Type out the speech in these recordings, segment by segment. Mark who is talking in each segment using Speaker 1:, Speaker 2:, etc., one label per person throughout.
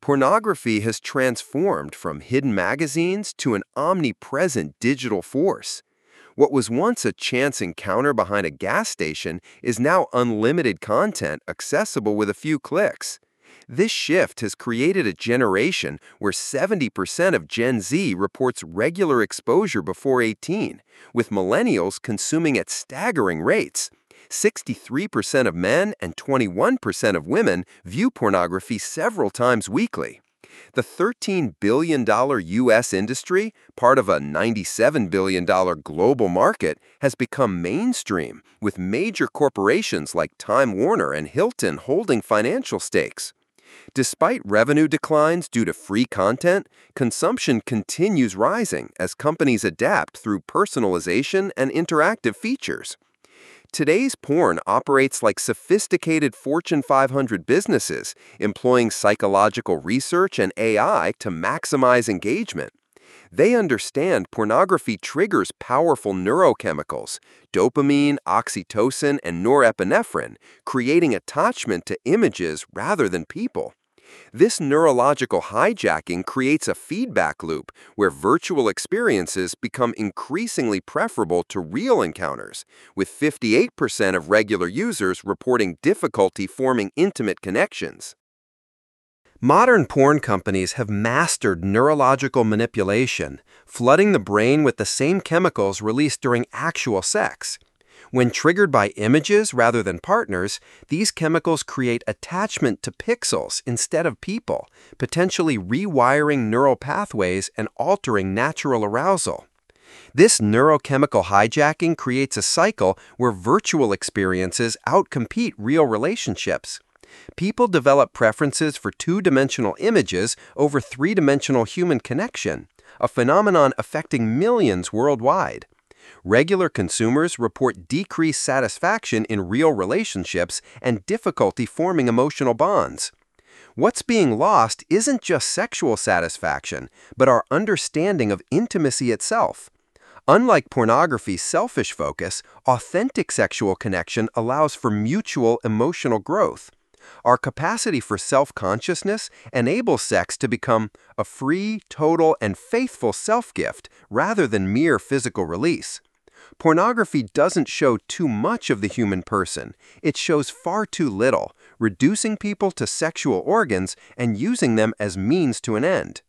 Speaker 1: Pornography has transformed from hidden magazines to an omnipresent digital force. What was once a chance encounter behind a gas station is now unlimited content accessible with a few clicks. This shift has created a generation where 70% of Gen Z reports regular exposure before 18, with millennials consuming at staggering rates. 63% of men and 21% of women view pornography several times weekly. The $13 billion U.S. industry, part of a $97 billion global market, has become mainstream, with major corporations like Time Warner and Hilton holding financial stakes. Despite revenue declines due to free content, consumption continues rising as companies adapt through personalization and interactive features. Today's porn operates like sophisticated Fortune 500 businesses, employing psychological research and AI to maximize engagement. They understand pornography triggers powerful neurochemicals, dopamine, oxytocin, and norepinephrine, creating attachment to images rather than people. This neurological hijacking creates a feedback loop where virtual experiences become increasingly preferable to real encounters, with 58% of regular users reporting difficulty forming intimate connections. Modern porn companies have mastered neurological manipulation, flooding the brain with the same chemicals released during actual sex. When triggered by images rather than partners, these chemicals create attachment to pixels instead of people, potentially rewiring neural pathways and altering natural arousal. This neurochemical hijacking creates a cycle where virtual experiences outcompete real relationships. People develop preferences for two-dimensional images over three-dimensional human connection, a phenomenon affecting millions worldwide. Regular consumers report decreased satisfaction in real relationships and difficulty forming emotional bonds. What's being lost isn't just sexual satisfaction, but our understanding of intimacy itself. Unlike pornography's selfish focus, authentic sexual connection allows for mutual emotional growth. Our capacity for self-consciousness enables sex to become a free, total, and faithful self-gift rather than mere physical release. Pornography doesn't show too much of the human person. It shows far too little, reducing people to sexual organs and using them as means to an end.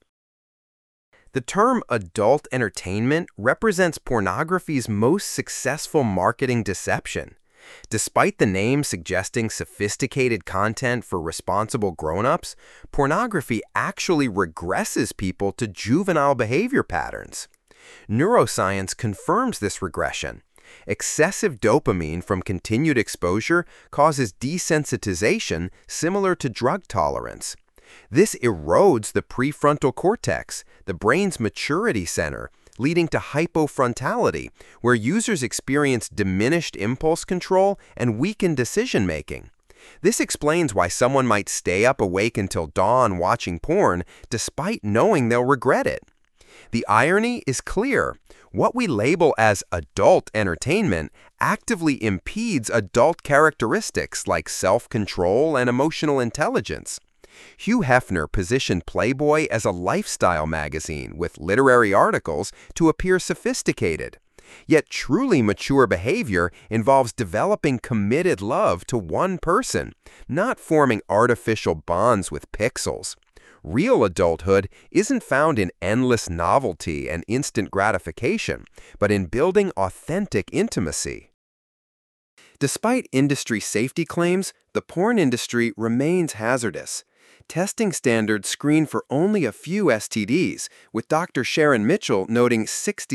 Speaker 1: The term adult entertainment represents pornography's most successful marketing deception. Despite the name suggesting sophisticated content for responsible grown-ups, pornography actually regresses people to juvenile behavior patterns. Neuroscience confirms this regression. Excessive dopamine from continued exposure causes desensitization similar to drug tolerance. This erodes the prefrontal cortex, the brain's maturity center, leading to hypofrontality, where users experience diminished impulse control and weakened decision-making. This explains why someone might stay up awake until dawn watching porn, despite knowing they'll regret it. The irony is clear. What we label as adult entertainment actively impedes adult characteristics like self-control and emotional intelligence. Hugh Hefner positioned Playboy as a lifestyle magazine with literary articles to appear sophisticated. Yet truly mature behavior involves developing committed love to one person, not forming artificial bonds with pixels. Real adulthood isn't found in endless novelty and instant gratification, but in building authentic intimacy. Despite industry safety claims, the porn industry remains hazardous. Testing standards screen for only a few STDs, with Dr. Sharon Mitchell noting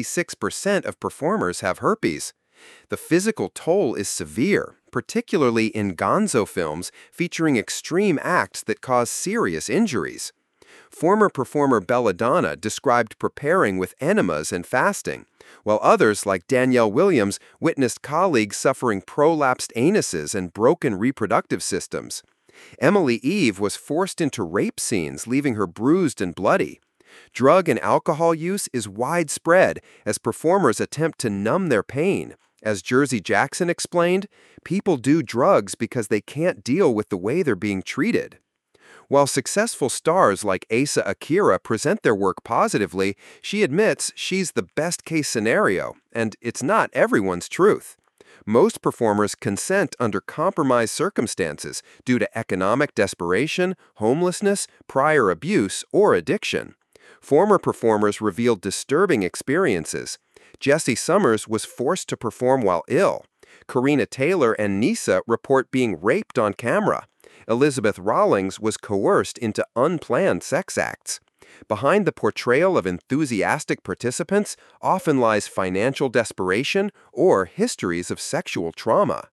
Speaker 1: 66% of performers have herpes. The physical toll is severe, particularly in gonzo films featuring extreme acts that cause serious injuries. Former performer Belladonna described preparing with enemas and fasting, while others like Danielle Williams witnessed colleagues suffering prolapsed anuses and broken reproductive systems. Emily Eve was forced into rape scenes, leaving her bruised and bloody. Drug and alcohol use is widespread as performers attempt to numb their pain. As Jersey Jackson explained, people do drugs because they can't deal with the way they're being treated. While successful stars like Asa Akira present their work positively, she admits she's the best case scenario, and it's not everyone's truth. Most performers consent under compromised circumstances due to economic desperation, homelessness, prior abuse, or addiction. Former performers revealed disturbing experiences. Jessie Summers was forced to perform while ill. Karina Taylor and Nisa report being raped on camera. Elizabeth Rawlings was coerced into unplanned sex acts. Behind the portrayal of enthusiastic participants often lies financial desperation or histories of sexual trauma.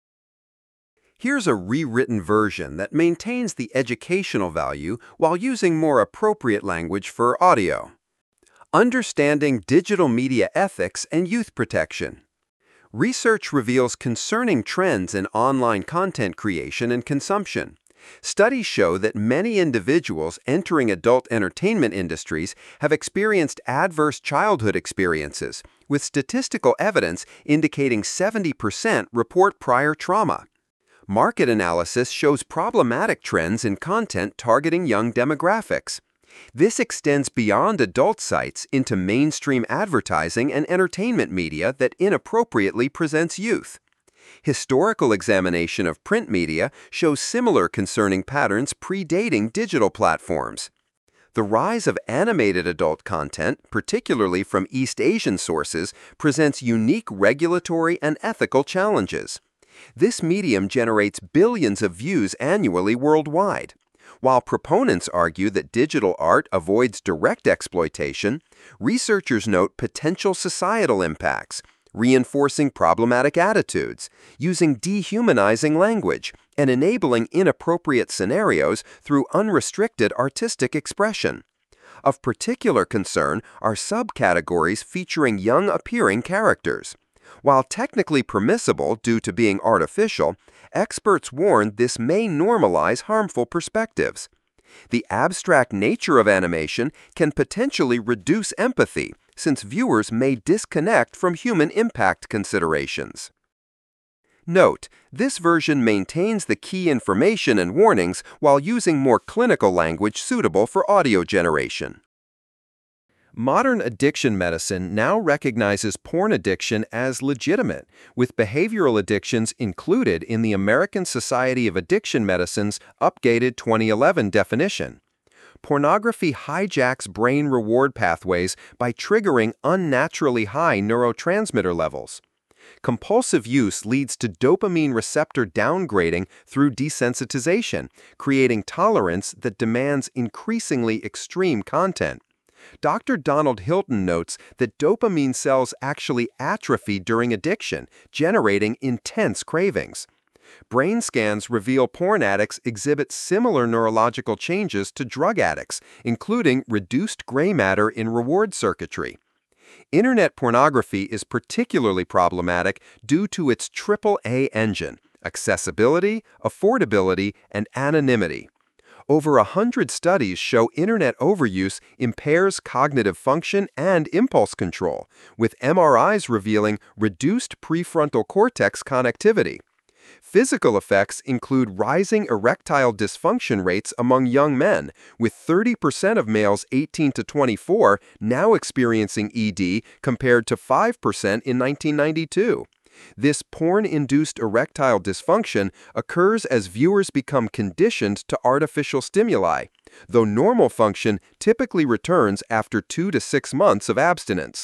Speaker 1: Here's a rewritten version that maintains the educational value while using more appropriate language for audio. Understanding digital media ethics and youth protection. Research reveals concerning trends in online content creation and consumption. Studies show that many individuals entering adult entertainment industries have experienced adverse childhood experiences, with statistical evidence indicating 70% report prior trauma. Market analysis shows problematic trends in content targeting young demographics. This extends beyond adult sites into mainstream advertising and entertainment media that inappropriately presents youth. Historical examination of print media shows similar concerning patterns predating digital platforms. The rise of animated adult content, particularly from East Asian sources, presents unique regulatory and ethical challenges. This medium generates billions of views annually worldwide. While proponents argue that digital art avoids direct exploitation, researchers note potential societal impacts, reinforcing problematic attitudes, using dehumanizing language, and enabling inappropriate scenarios through unrestricted artistic expression. Of particular concern are subcategories featuring young-appearing characters. While technically permissible due to being artificial, experts warn this may normalize harmful perspectives. The abstract nature of animation can potentially reduce empathy, since viewers may disconnect from human impact considerations. Note, this version maintains the key information and warnings while using more clinical language suitable for audio generation. Modern addiction medicine now recognizes porn addiction as legitimate, with behavioral addictions included in the American Society of Addiction Medicine's updated 2011 definition. Pornography hijacks brain reward pathways by triggering unnaturally high neurotransmitter levels. Compulsive use leads to dopamine receptor downgrading through desensitization, creating tolerance that demands increasingly extreme content. Dr. Donald Hilton notes that dopamine cells actually atrophy during addiction, generating intense cravings. Brain scans reveal porn addicts exhibit similar neurological changes to drug addicts, including reduced gray matter in reward circuitry. Internet pornography is particularly problematic due to its AAA engine: accessibility, affordability, and anonymity. Over 100 studies show internet overuse impairs cognitive function and impulse control, with MRIs revealing reduced prefrontal cortex connectivity. Physical effects include rising erectile dysfunction rates among young men, with 30% of males 18 to 24 now experiencing ED compared to 5% in 1992. This porn-induced erectile dysfunction occurs as viewers become conditioned to artificial stimuli, though normal function typically returns after 2 to 6 months of abstinence.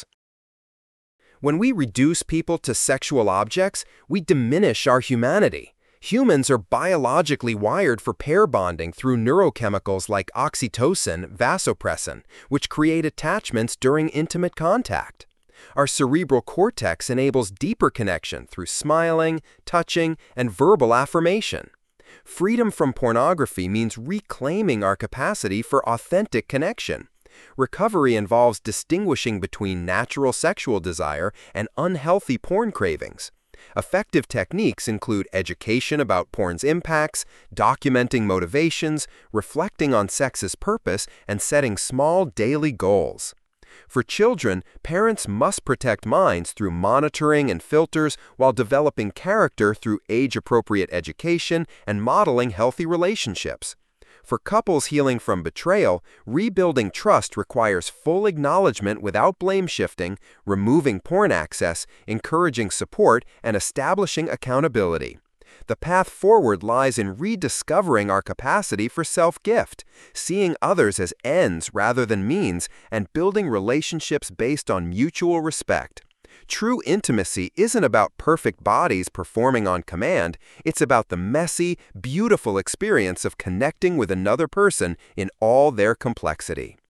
Speaker 1: When we reduce people to sexual objects, we diminish our humanity. Humans are biologically wired for pair bonding through neurochemicals like oxytocin, vasopressin, which create attachments during intimate contact. Our cerebral cortex enables deeper connection through smiling, touching, and verbal affirmation. Freedom from pornography means reclaiming our capacity for authentic connection. Recovery involves distinguishing between natural sexual desire and unhealthy porn cravings. Effective techniques include education about porn's impacts, documenting motivations, reflecting on sex's purpose, and setting small daily goals. For children, parents must protect minds through monitoring and filters while developing character through age-appropriate education and modeling healthy relationships. For couples healing from betrayal, rebuilding trust requires full acknowledgement without blame shifting, removing porn access, encouraging support, and establishing accountability. The path forward lies in rediscovering our capacity for self-gift, seeing others as ends rather than means, and building relationships based on mutual respect. True intimacy isn't about perfect bodies performing on command, it's about the messy, beautiful experience of connecting with another person in all their complexity.